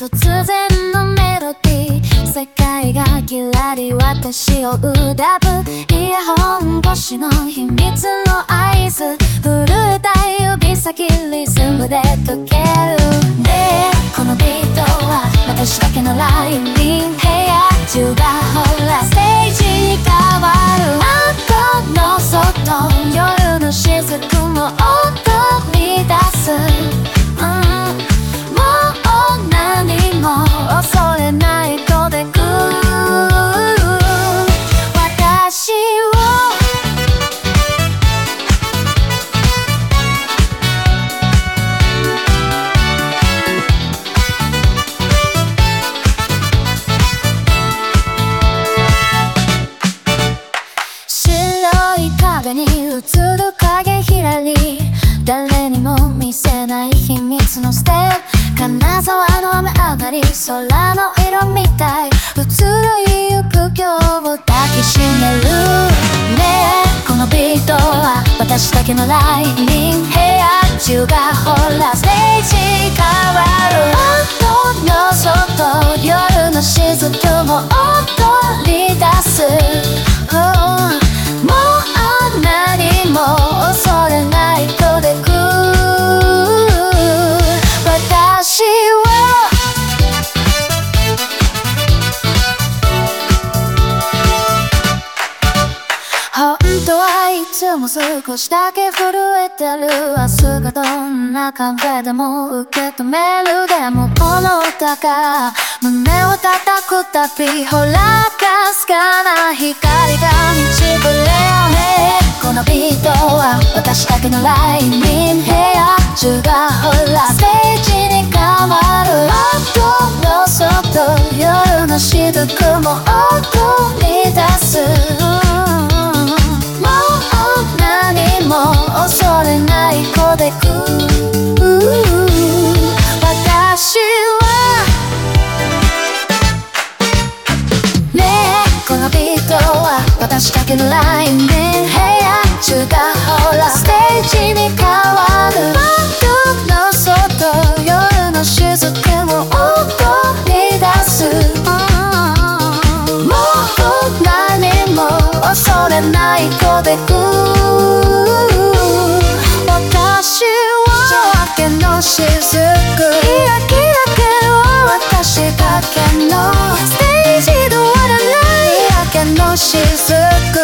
突然のメロディー、世界がキラリ私をうだぶ、イヤホン越しの秘密の合図、震えた指先リズムで溶ける。ねえこのビートは私だけのライン、部屋中がほらステージに変わる。窓の外夜の雫も踊り出す、もう何も恐れないとでく私を白い壁に映る影ひらり、誰にも見せない秘密のステップ、金沢の雨上がり空の色みたい、移ろいゆく今日を抱きしめる。ねえこのビートは私だけのライン、部屋中がほらステージ変わる。窓の外夜の雫も踊り出す、もう何も恐れないとでく私は本当はいつも少しだけ震えてる。明日がどんな風でも受け止める。でもこの歌が胸を叩くたび、ほらかすかな光が導くれよね。このビートは私だけのライン、部屋中がほらステージに変わる。窓の外夜の雫も踊り出す、もう何も恐れない子でく私はねえこのビートは私だけのライン、部屋中がほらステージに変わる。窓の外夜の雫も踊り出す、もう何も恐れない子でく私は夜明けの雫、キラキラ系を私だけのステージで終わらない夜明けの雫